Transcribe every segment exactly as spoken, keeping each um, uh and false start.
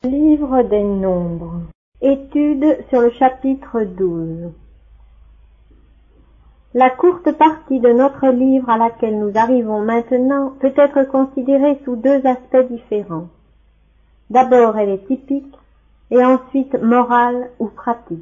Livre des Nombres. Étude sur le chapitre douze. La courte partie de notre livre à laquelle nous arrivons maintenant peut être considérée sous deux aspects différents. D'abord, elle est typique, et ensuite morale ou pratique.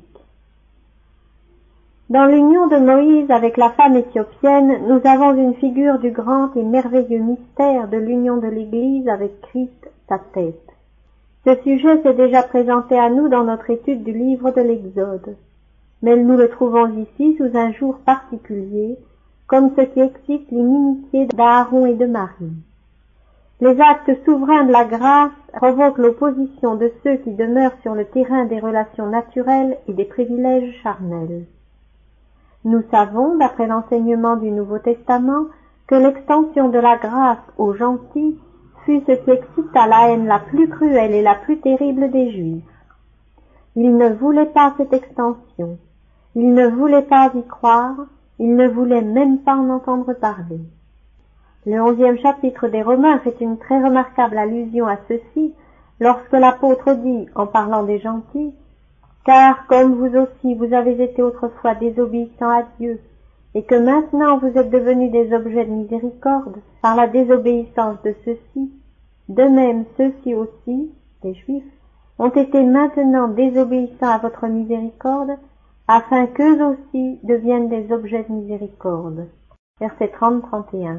Dans l'union de Moïse avec la femme éthiopienne, nous avons une figure du grand et merveilleux mystère de l'union de l'Église avec Christ, sa tête. Ce sujet s'est déjà présenté à nous dans notre étude du livre de l'Exode, mais nous le trouvons ici sous un jour particulier, comme ce qui excite l'inimitié d'Aaron et de Marie. Les actes souverains de la grâce provoquent l'opposition de ceux qui demeurent sur le terrain des relations naturelles et des privilèges charnels. Nous savons, d'après l'enseignement du Nouveau Testament, que l'extension de la grâce aux gentils fut ce qui excita la haine la plus cruelle et la plus terrible des Juifs. Ils ne voulaient pas cette extension, ils ne voulaient pas y croire, ils ne voulaient même pas en entendre parler. Le onzième chapitre des Romains fait une très remarquable allusion à ceci lorsque l'apôtre dit, en parlant des gentils, « Car comme vous aussi vous avez été autrefois désobéissants à Dieu, et que maintenant vous êtes devenus des objets de miséricorde par la désobéissance de ceux-ci, de même ceux-ci aussi, les Juifs, ont été maintenant désobéissants à votre miséricorde, afin qu'eux aussi deviennent des objets de miséricorde. » Versets trente à trente et un.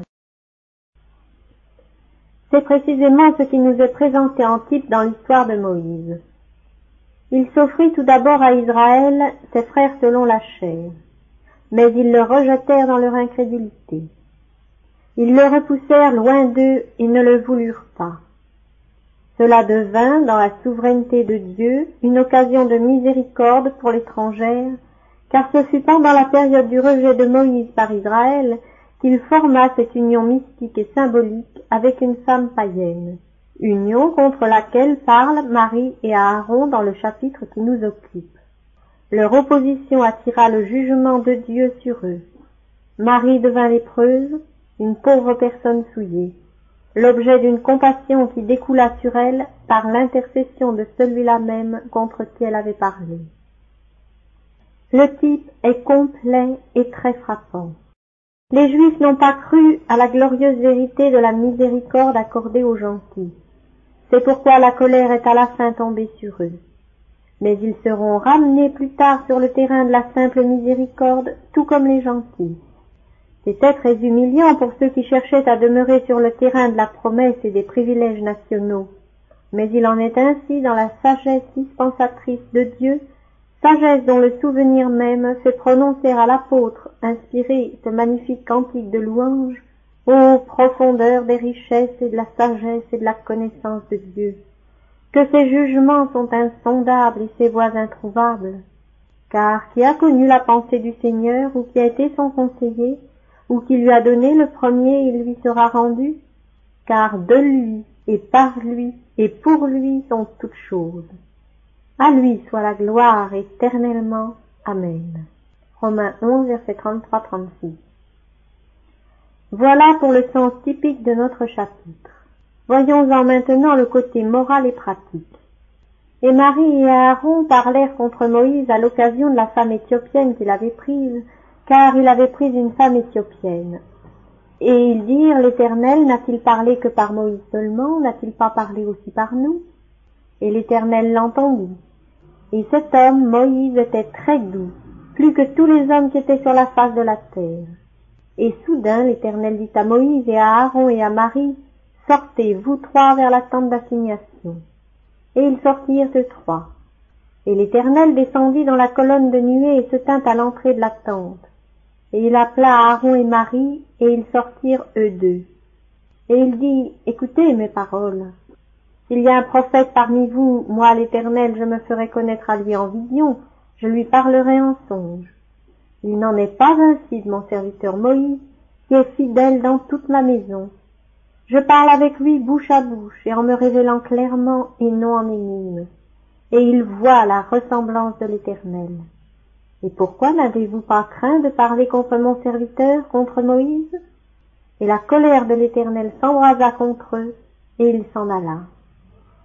C'est précisément ce qui nous est présenté en type dans l'histoire de Moïse. Il s'offrit tout d'abord à Israël, ses frères selon la chair, mais ils le rejetèrent dans leur incrédulité. Ils le repoussèrent loin d'eux et ne le voulurent pas. Cela devint, dans la souveraineté de Dieu, une occasion de miséricorde pour l'étrangère, car ce fut pendant la période du rejet de Moïse par Israël qu'il forma cette union mystique et symbolique avec une femme païenne, union contre laquelle parlent Marie et Aaron dans le chapitre qui nous occupe. Leur opposition attira le jugement de Dieu sur eux. Marie devint lépreuse, une pauvre personne souillée, l'objet d'une compassion qui découla sur elle par l'intercession de celui-là même contre qui elle avait parlé. Le type est complet et très frappant. Les Juifs n'ont pas cru à la glorieuse vérité de la miséricorde accordée aux gentils. C'est pourquoi la colère est à la fin tombée sur eux. Mais ils seront ramenés plus tard sur le terrain de la simple miséricorde, tout comme les gentils. C'était très humiliant pour ceux qui cherchaient à demeurer sur le terrain de la promesse et des privilèges nationaux. Mais il en est ainsi dans la sagesse dispensatrice de Dieu, sagesse dont le souvenir même fait prononcer à l'apôtre, inspiré ce magnifique cantique de louange, « Ô profondeur des richesses et de la sagesse et de la connaissance de Dieu, que ses jugements sont insondables et ses voies introuvables. Car qui a connu la pensée du Seigneur, ou qui a été son conseiller, ou qui lui a donné le premier, il lui sera rendu? Car de lui, et par lui, et pour lui sont toutes choses. À lui soit la gloire éternellement. Amen. » Romains onze, versets trente-trois à trente-six. Voilà pour le sens typique de notre chapitre. Voyons-en maintenant le côté moral et pratique. Et Marie et Aaron parlèrent contre Moïse à l'occasion de la femme éthiopienne qu'il avait prise, car il avait pris une femme éthiopienne. Et ils dirent, l'Éternel n'a-t-il parlé que par Moïse seulement, n'a-t-il pas parlé aussi par nous? Et l'Éternel l'entendit. Et cet homme, Moïse, était très doux, plus que tous les hommes qui étaient sur la face de la terre. Et soudain l'Éternel dit à Moïse et à Aaron et à Marie, « Sortez, vous trois, vers la tente d'assignation. » Et ils sortirent eux trois. Et l'Éternel descendit dans la colonne de nuée et se tint à l'entrée de la tente. Et il appela Aaron et Marie, et ils sortirent eux deux. Et il dit, « Écoutez mes paroles. S'il y a un prophète parmi vous, moi l'Éternel, je me ferai connaître à lui en vision, je lui parlerai en songe. Il n'en est pas ainsi de mon serviteur Moïse, qui est fidèle dans toute ma maison. Je parle avec lui bouche à bouche, et en me révélant clairement et non en énigme. Et il voit la ressemblance de l'Éternel. Et pourquoi n'avez-vous pas craint de parler contre mon serviteur, contre Moïse? » Et la colère de l'Éternel s'embrasa contre eux, et il s'en alla.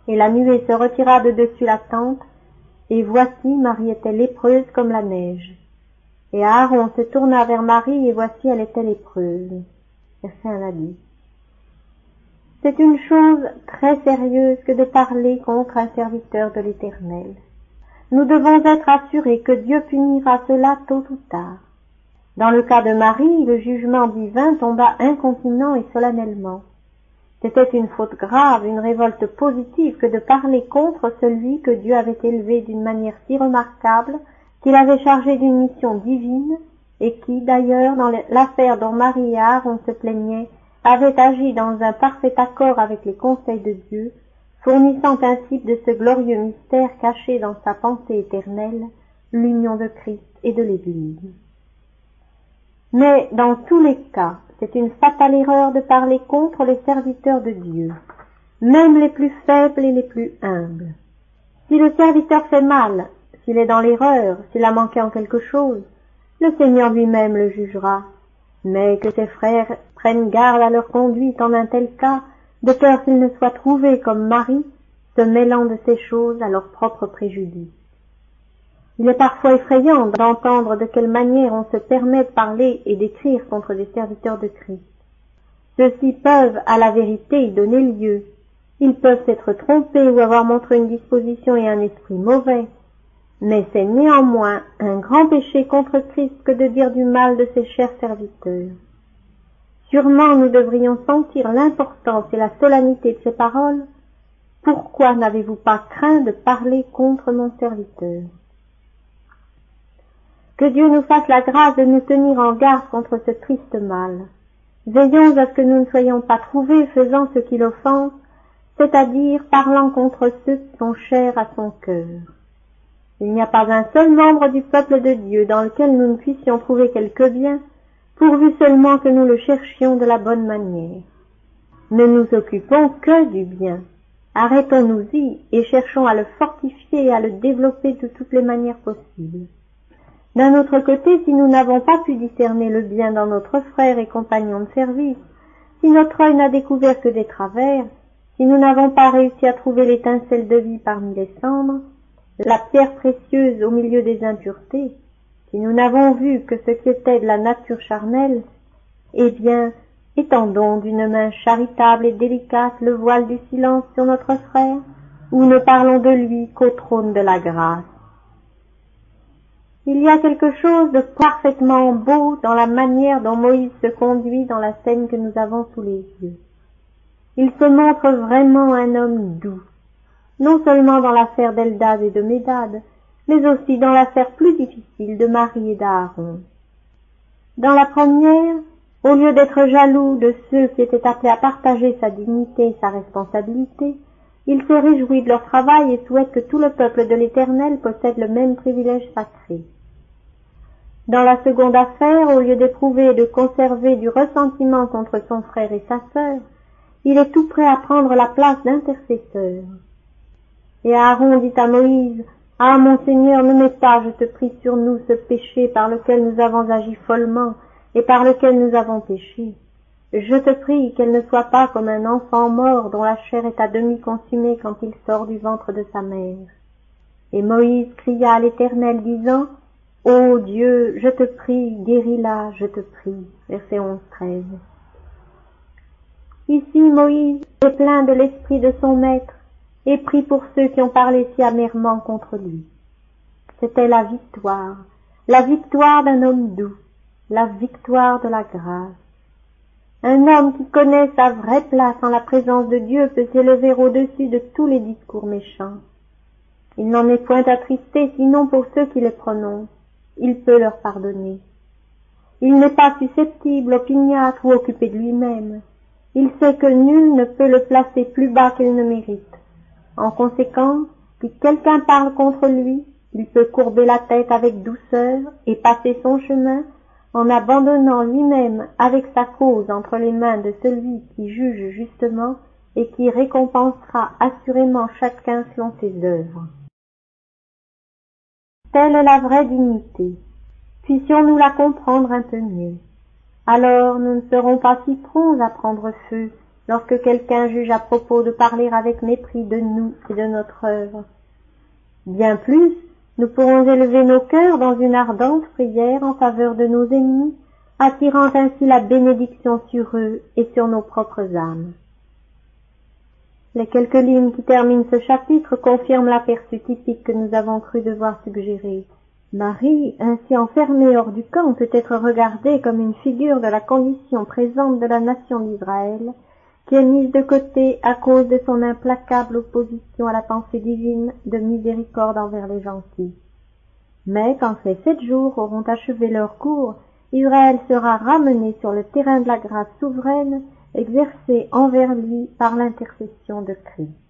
Et la nuée se retira de dessus la tente, et voici Marie était lépreuse comme la neige. Et Aaron se tourna vers Marie, et voici elle était lépreuse. Verset un à dix. C'est une chose très sérieuse que de parler contre un serviteur de l'Éternel. Nous devons être assurés que Dieu punira cela tôt ou tard. Dans le cas de Marie, le jugement divin tomba incontinent et solennellement. C'était une faute grave, une révolte positive que de parler contre celui que Dieu avait élevé d'une manière si remarquable qu'il avait chargé d'une mission divine et qui, d'ailleurs, dans l'affaire dont Marie et Aaron se plaignaient, avait agi dans un parfait accord avec les conseils de Dieu, fournissant un type de ce glorieux mystère caché dans sa pensée éternelle, l'union de Christ et de l'Église. Mais dans tous les cas, c'est une fatale erreur de parler contre les serviteurs de Dieu, même les plus faibles et les plus humbles. Si le serviteur fait mal, s'il est dans l'erreur, s'il a manqué en quelque chose, le Seigneur lui-même le jugera, mais que ses frères prennent garde à leur conduite en un tel cas, de peur qu'ils ne soient trouvés comme Marie, se mêlant de ces choses à leur propre préjudice. Il est parfois effrayant d'entendre de quelle manière on se permet de parler et d'écrire contre des serviteurs de Christ. Ceux-ci peuvent, à la vérité, y donner lieu. Ils peuvent s'être trompés ou avoir montré une disposition et un esprit mauvais. Mais c'est néanmoins un grand péché contre Christ que de dire du mal de ses chers serviteurs. Sûrement nous devrions sentir l'importance et la solennité de ces paroles. Pourquoi n'avez-vous pas craint de parler contre mon serviteur? Que Dieu nous fasse la grâce de nous tenir en garde contre ce triste mal. Veillons à ce que nous ne soyons pas trouvés faisant ce qui l'offense, c'est-à-dire parlant contre ceux qui sont chers à son cœur. Il n'y a pas un seul membre du peuple de Dieu dans lequel nous ne puissions trouver quelque bien, pourvu seulement que nous le cherchions de la bonne manière. Ne nous occupons que du bien. Arrêtons-nous-y et cherchons à le fortifier et à le développer de toutes les manières possibles. D'un autre côté, si nous n'avons pas pu discerner le bien dans notre frère et compagnon de service, si notre œil n'a découvert que des travers, si nous n'avons pas réussi à trouver l'étincelle de vie parmi les cendres, la pierre précieuse au milieu des impuretés, si nous n'avons vu que ce qui était de la nature charnelle, eh bien, étendons d'une main charitable et délicate le voile du silence sur notre frère, ou ne parlons de lui qu'au trône de la grâce. Il y a quelque chose de parfaitement beau dans la manière dont Moïse se conduit dans la scène que nous avons sous les yeux. Il se montre vraiment un homme doux, non seulement dans l'affaire d'Eldad et de Médad, mais aussi dans l'affaire plus difficile de Marie et d'Aaron. Dans la première, au lieu d'être jaloux de ceux qui étaient appelés à partager sa dignité et sa responsabilité, il se réjouit de leur travail et souhaite que tout le peuple de l'Éternel possède le même privilège sacré. Dans la seconde affaire, au lieu d'éprouver et de conserver du ressentiment contre son frère et sa sœur, il est tout prêt à prendre la place d'intercesseur. Et Aaron dit à Moïse, « Ah, mon Seigneur, ne mets pas, je te prie, sur nous ce péché par lequel nous avons agi follement et par lequel nous avons péché. Je te prie qu'elle ne soit pas comme un enfant mort dont la chair est à demi consumée quand il sort du ventre de sa mère. » Et Moïse cria à l'Éternel, disant, « Ô Dieu, je te prie, guéris-la, je te prie. » Verset onze treize. Ici, Moïse est plein de l'esprit de son maître et prie pour ceux qui ont parlé si amèrement contre lui. C'était la victoire, la victoire d'un homme doux, la victoire de la grâce. Un homme qui connaît sa vraie place en la présence de Dieu peut s'élever au-dessus de tous les discours méchants. Il n'en est point attristé sinon pour ceux qui les prononcent. Il peut leur pardonner. Il n'est pas susceptible, opiniâtre ou occupé de lui-même. Il sait que nul ne peut le placer plus bas qu'il ne mérite. En conséquence, si quelqu'un parle contre lui, il peut courber la tête avec douceur et passer son chemin en abandonnant lui-même avec sa cause entre les mains de celui qui juge justement et qui récompensera assurément chacun selon ses œuvres. Telle est la vraie dignité. Puissions-nous la comprendre un peu mieux. Alors nous ne serons pas si prompts à prendre feu lorsque quelqu'un juge à propos de parler avec mépris de nous et de notre œuvre. Bien plus, nous pourrons élever nos cœurs dans une ardente prière en faveur de nos ennemis, attirant ainsi la bénédiction sur eux et sur nos propres âmes. Les quelques lignes qui terminent ce chapitre confirment l'aperçu typique que nous avons cru devoir suggérer. Marie, ainsi enfermée hors du camp, peut être regardée comme une figure de la condition présente de la nation d'Israël, qui est mise de côté à cause de son implacable opposition à la pensée divine de miséricorde envers les gentils. Mais quand ces sept jours auront achevé leur cours, Israël sera ramené sur le terrain de la grâce souveraine exercée envers lui par l'intercession de Christ.